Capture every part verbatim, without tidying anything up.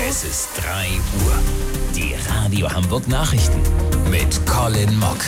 Es ist drei Uhr. Die Radio Hamburg Nachrichten mit Colin Mock.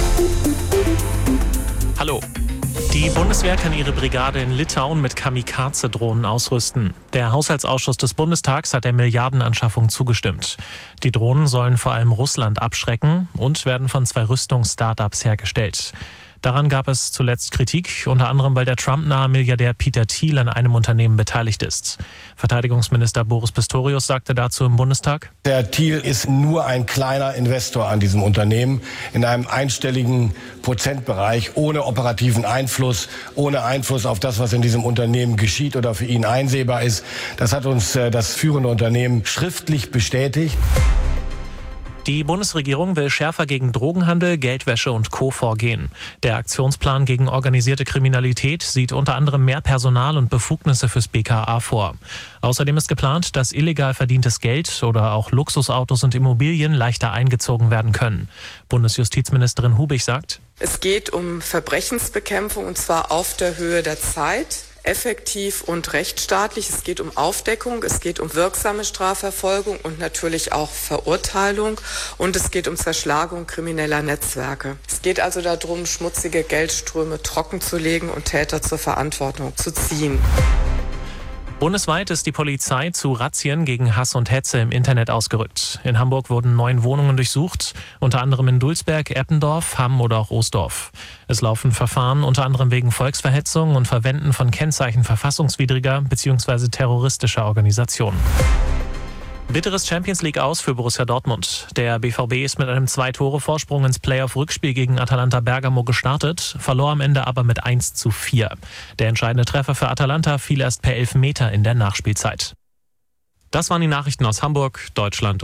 Hallo. Die Bundeswehr kann ihre Brigade in Litauen mit Kamikaze-Drohnen ausrüsten. Der Haushaltsausschuss des Bundestags hat der Milliardenanschaffung zugestimmt. Die Drohnen sollen vor allem Russland abschrecken und werden von zwei Rüstungs-Startups hergestellt. Daran gab es zuletzt Kritik, unter anderem weil der Trump-nahe Milliardär Peter Thiel an einem Unternehmen beteiligt ist. Verteidigungsminister Boris Pistorius sagte dazu im Bundestag: Der Thiel ist nur ein kleiner Investor an diesem Unternehmen in einem einstelligen Prozentbereich, ohne operativen Einfluss, ohne Einfluss auf das, was in diesem Unternehmen geschieht oder für ihn einsehbar ist. Das hat uns das führende Unternehmen schriftlich bestätigt. Die Bundesregierung will schärfer gegen Drogenhandel, Geldwäsche und Co. vorgehen. Der Aktionsplan gegen organisierte Kriminalität sieht unter anderem mehr Personal und Befugnisse fürs B K A vor. Außerdem ist geplant, dass illegal verdientes Geld oder auch Luxusautos und Immobilien leichter eingezogen werden können. Bundesjustizministerin Hubig sagt: Es geht um Verbrechensbekämpfung, und zwar auf der Höhe der Zeit. Effektiv und rechtsstaatlich. Es geht um Aufdeckung, es geht um wirksame Strafverfolgung und natürlich auch Verurteilung. Und es geht um Zerschlagung krimineller Netzwerke. Es geht also darum, schmutzige Geldströme trockenzulegen und Täter zur Verantwortung zu ziehen. Bundesweit ist die Polizei zu Razzien gegen Hass und Hetze im Internet ausgerückt. In Hamburg wurden neun Wohnungen durchsucht, unter anderem in Dulsberg, Eppendorf, Hamm oder auch Oosdorf. Es laufen Verfahren unter anderem wegen Volksverhetzung und Verwenden von Kennzeichen verfassungswidriger bzw. terroristischer Organisationen. Bitteres Champions-League-Aus für Borussia Dortmund. Der B V B ist mit einem Zwei-Tore-Vorsprung ins Playoff-Rückspiel gegen Atalanta Bergamo gestartet, verlor am Ende aber mit eins zu vier. Der entscheidende Treffer für Atalanta fiel erst per Elfmeter in der Nachspielzeit. Das waren die Nachrichten aus Hamburg, Deutschland